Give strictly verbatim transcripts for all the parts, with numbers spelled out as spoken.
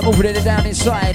moving it down inside.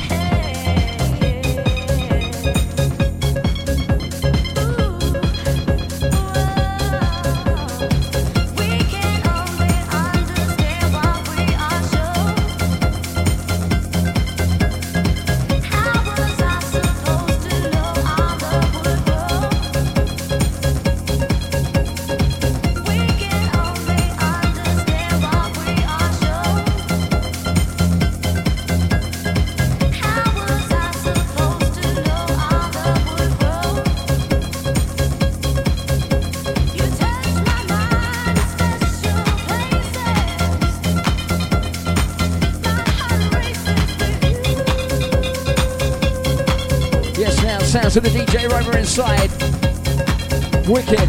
Sounds of the D J Rover inside. Wicked.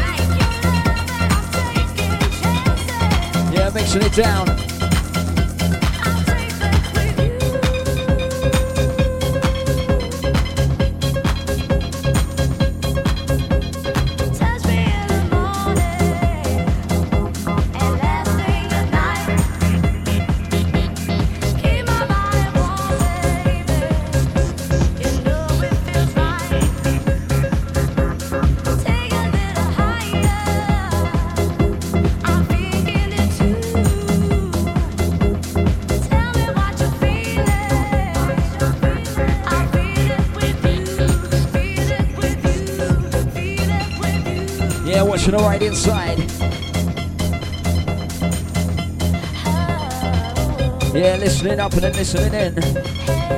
Yeah, mixing it down. Watching all right inside. Yeah, listening up and then listening in.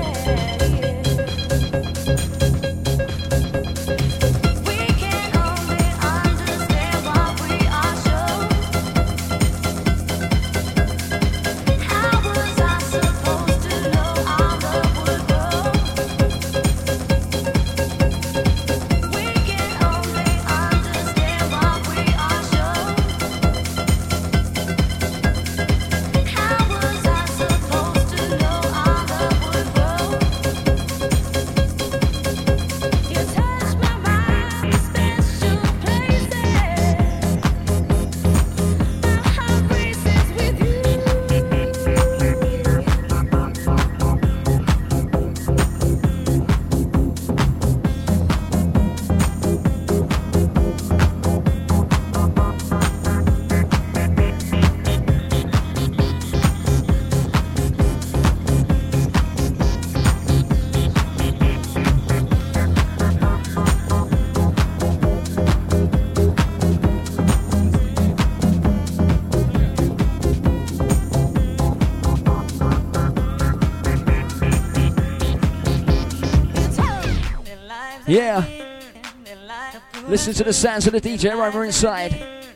Yeah. Listen to the sounds of the D J Rover inside.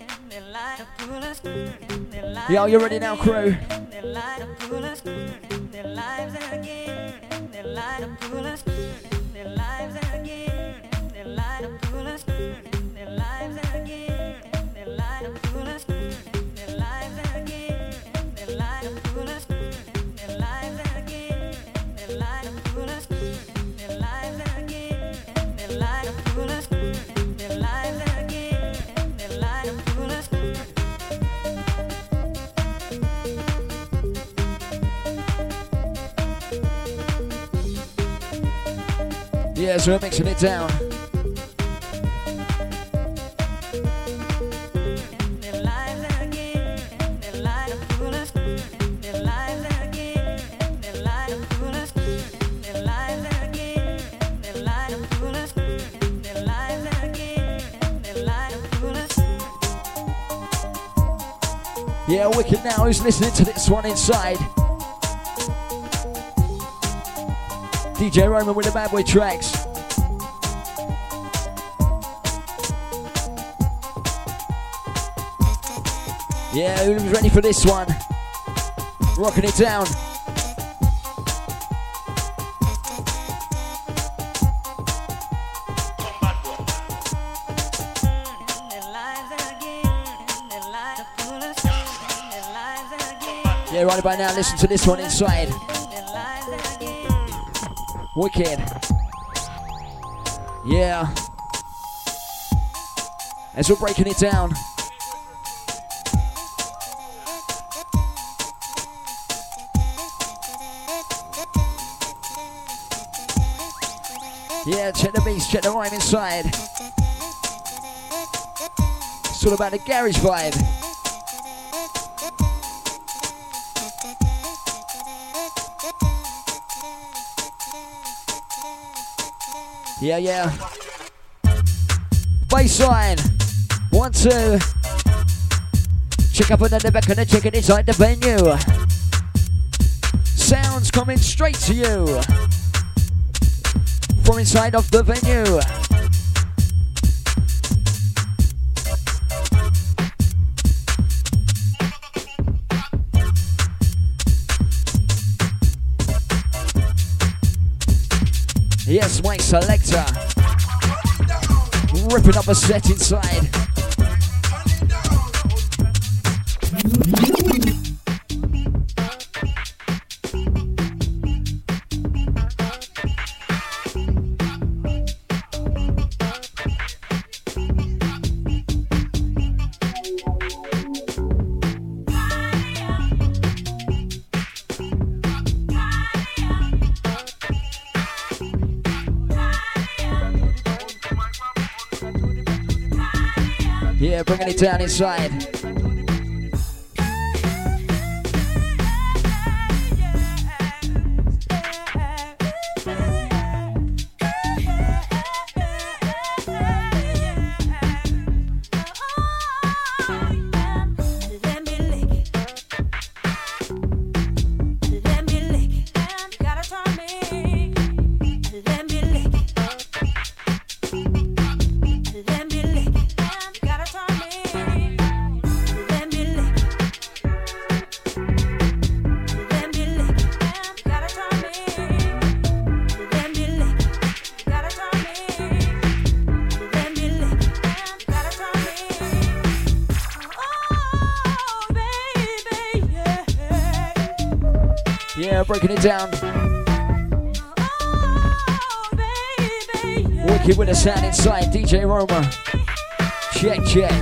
Yo, you ready now, crew? Yeah, so we're mixing it down. Yeah, wicked now. Who's listening to this one inside? D J Roman with the Bad Boy tracks. Yeah, who's ready for this one? Rocking it down. Yeah, right about now, listen to this one inside. Wicked. Yeah. As we're breaking it down. Yeah, check the beats, check the rhyme inside. It's all about the garage vibe. Yeah, yeah. Bassline. One, two. Check up another back and check it inside the venue. Sounds coming straight to you from inside of the venue. Yes, Mike Selector. Ripping up a set inside. Yeah, bringing it down inside. Yeah, breaking it down. Wicked with the sound inside, D J Roma. Check, check.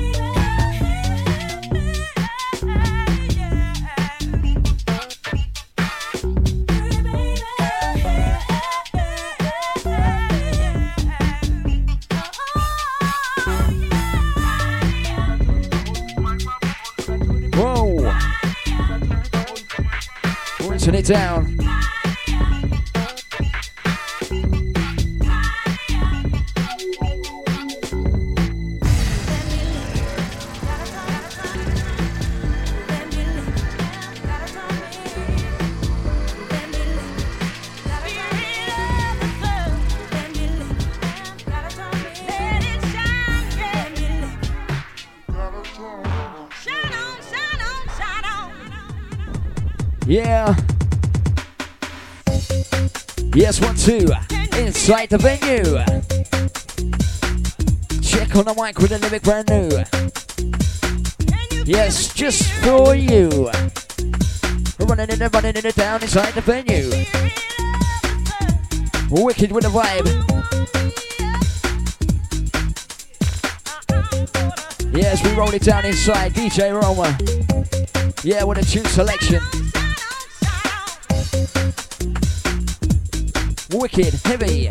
Whoa. Rinsing it down. Yeah. Yes, one, two. Inside the venue. Check on the mic with a lyric brand new. Yes, just for you. We're running in and running in and down inside the venue. Wicked with the vibe. Yes, we roll it down inside. D J Roma. Yeah, with a tune selection. Wicked, heavy.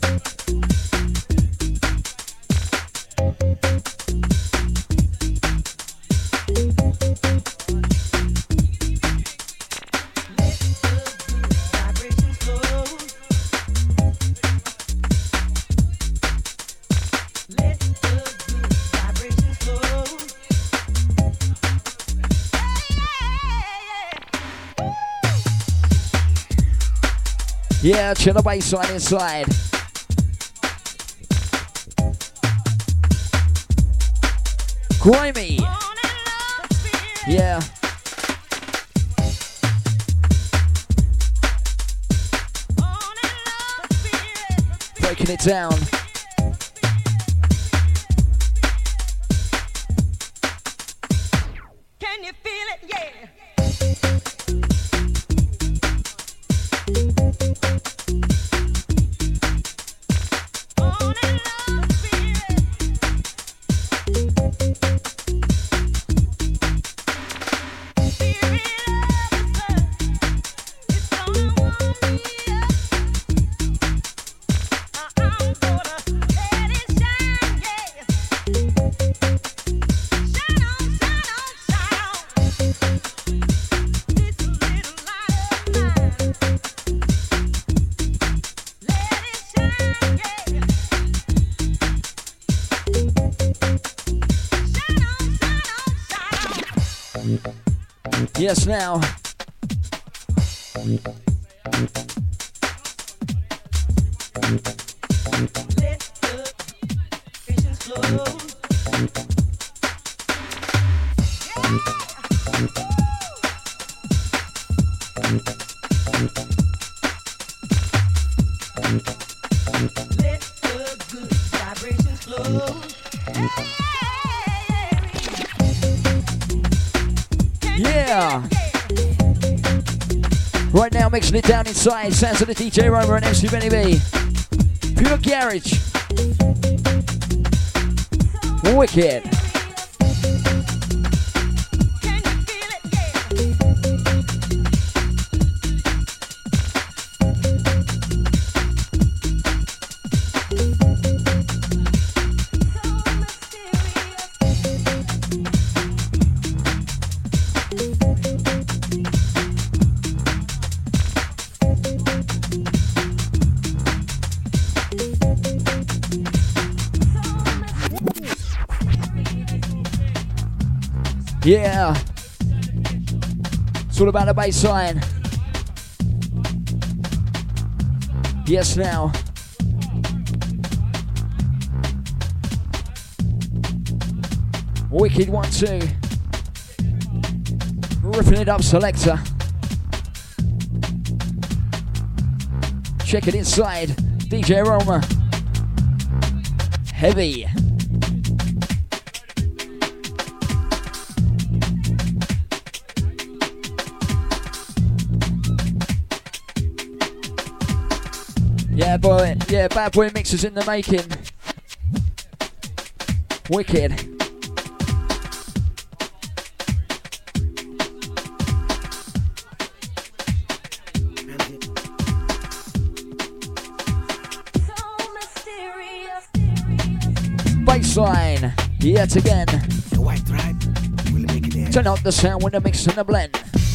Yeah, chill the bassline inside. Grimy. Yeah. Breaking it down. Can you feel it? Yeah. Yes, now. Yeah. Right now, mixing it down inside. Sounds of the D J Roma and M C Benny B. Pure garage. Wicked. Yeah, it's all about the bass line. Yes, now. Wicked one, two. Ripping it up, selector. Check it inside. D J Roma. Heavy. Yeah, boy. Yeah, bad boy mixers in the making. Wicked. Bassline, yet again. Turn up the sound when the mix and the blend.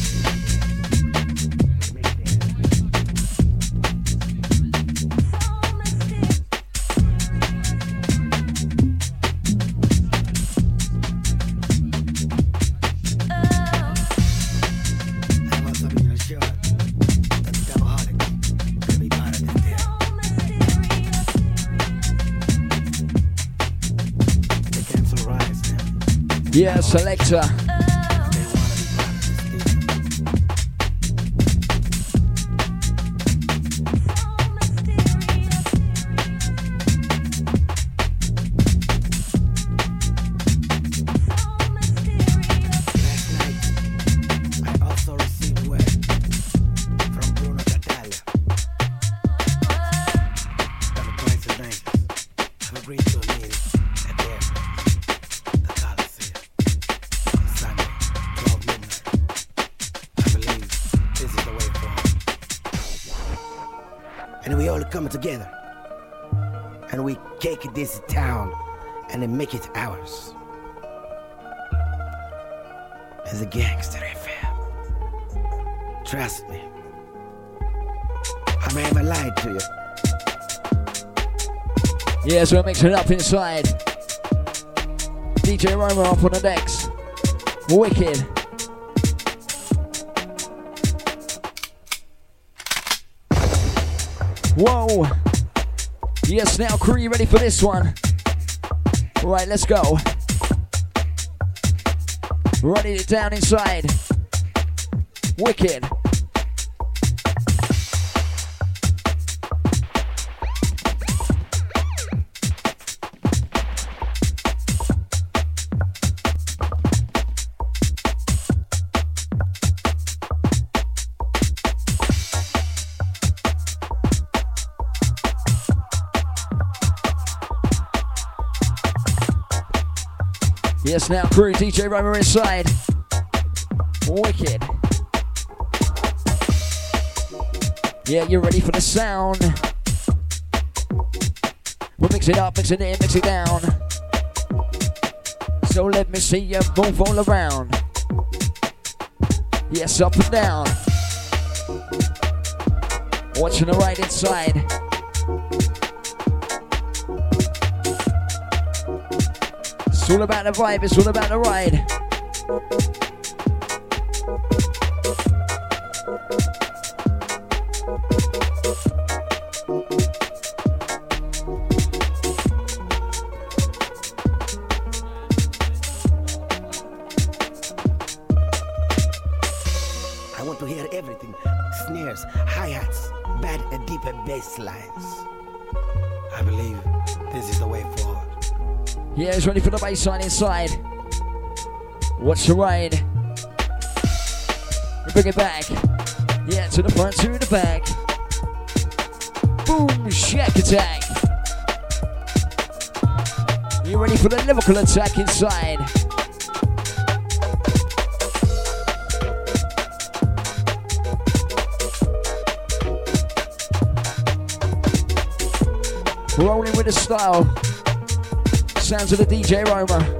Yeah, selector. Together and we take this town and then make it ours as a gangster F M. Trust me, I may have lied to you. Yeah, so we're mixing it up inside. D J Roma up on the decks. Wicked. Whoa. Yes, now crew, you ready for this one? Right, let's go. Running it down inside. Wicked. Yes, now crew, D J Roma inside. Wicked. Yeah, you're ready for the sound. We'll mix it up, mix it in, mix it down. So let me see you move all around. Yes, up and down. Watching the right inside. It's all about the vibe, it's all about the ride. I want to hear everything. Snares, hi-hats, bad and deeper bass lines. I believe this is the way forward. Yeah, he's ready for the bass line inside. Watch the ride. We bring it back. Yeah, to the front, to the back. Boom, shack attack. You ready for the lyrical attack inside? Rolling with the style. Sounds of the D J Roma.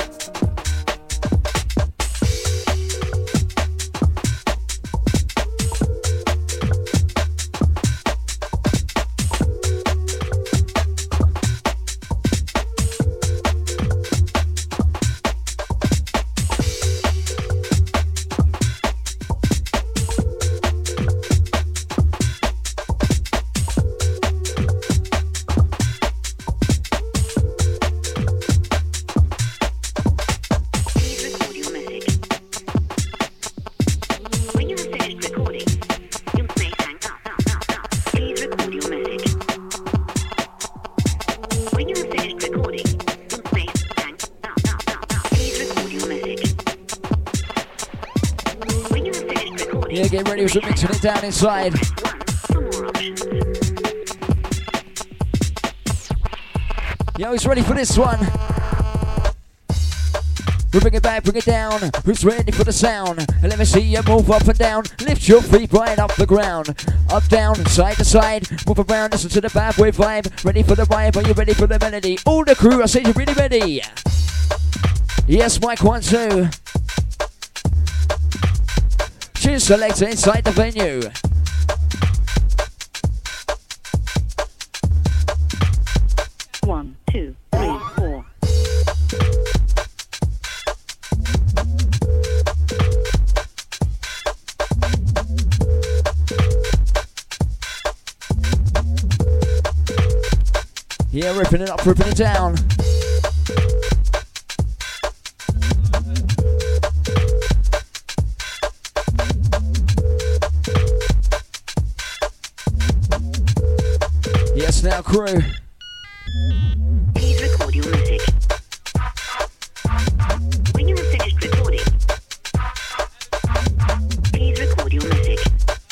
Yeah, get ready, we're mixing it down inside. Yo, who's ready for this one? We bring it back, bring it down. Who's ready for the sound? And let me see you move up and down. Lift your feet right off the ground. Up, down, side to side. Move around, listen to the bad boy vibe. Ready for the vibe, are you ready for the melody? All the crew, I say you're really ready. Yes, Mike one, two. Choose selector inside the venue. One, two, three, four. Yeah, ripping it up, ripping it down. Yes, now crew. Please record your message. When you have finished recording, please record your message.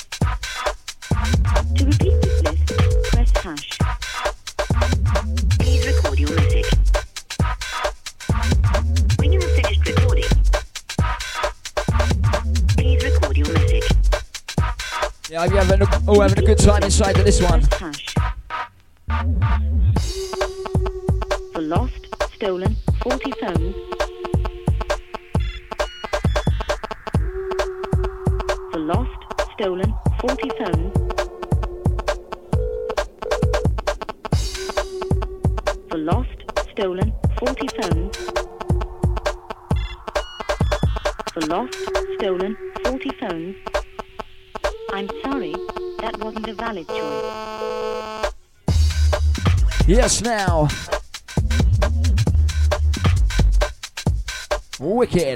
To repeat this list, press hash. Please record your message. When you have finished recording, please record your message. Yeah, I'm having a, oh, having a good time inside of this one. Press hash. For lost, stolen, faulty phones. For lost, stolen, faulty phones. For lost, stolen, faulty phones. For lost, stolen, faulty phones. I'm sorry, that wasn't a valid choice. Yes, now. Wicked.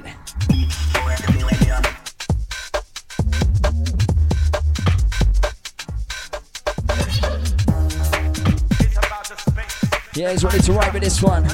Yeah, he's ready to ride with this one.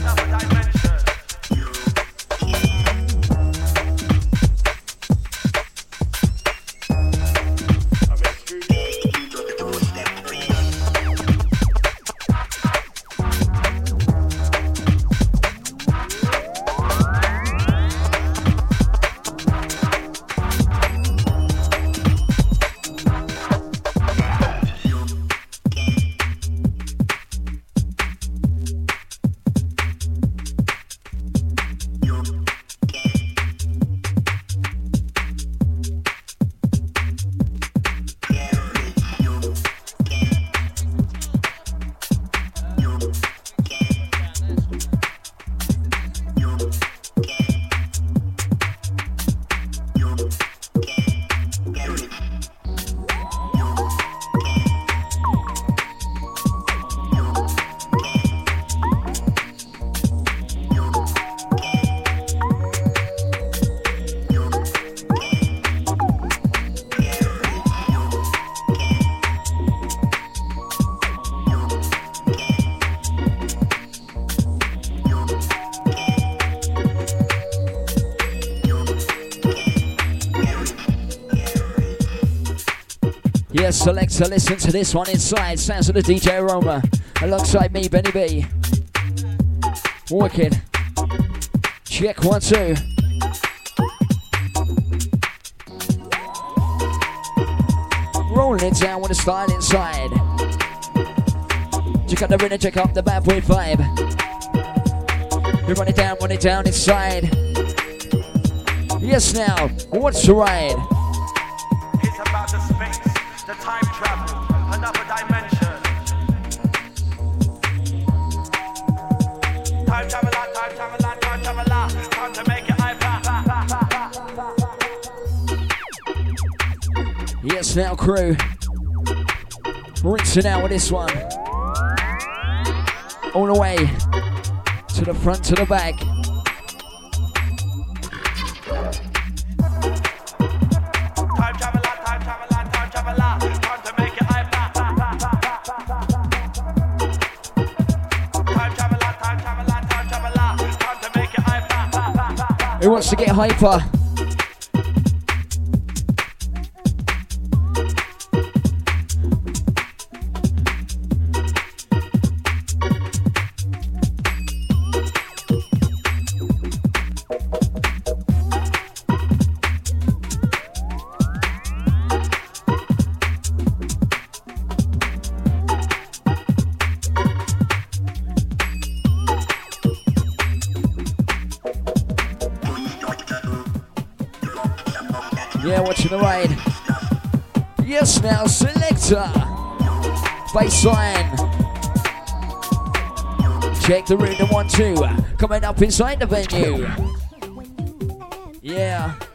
Yes, selector, listen to this one inside. Sounds of the D J Aroma. Alongside me, Benny B. Wicked. Check one, two. Rolling it down with a style inside. Check out the rhythm, check out the bad boy vibe. We run it down, run it down inside. Yes, now, what's the ride? It's about the space, the time travel, another dimension. Time traveler, time traveler, time traveler, time to make it iPad. Yes, now, crew. Rinsing out with this one. All the way to the front, to the back. Time traveler, time traveler, time traveler, time to make it iPad. Time traveler, time traveler, time traveler, time to make it iPad. Who wants to get hyper? Yeah, watching the ride. Yes, now, selector. Baseline. Check the rhythm, one, two. Coming up inside the venue. Yeah.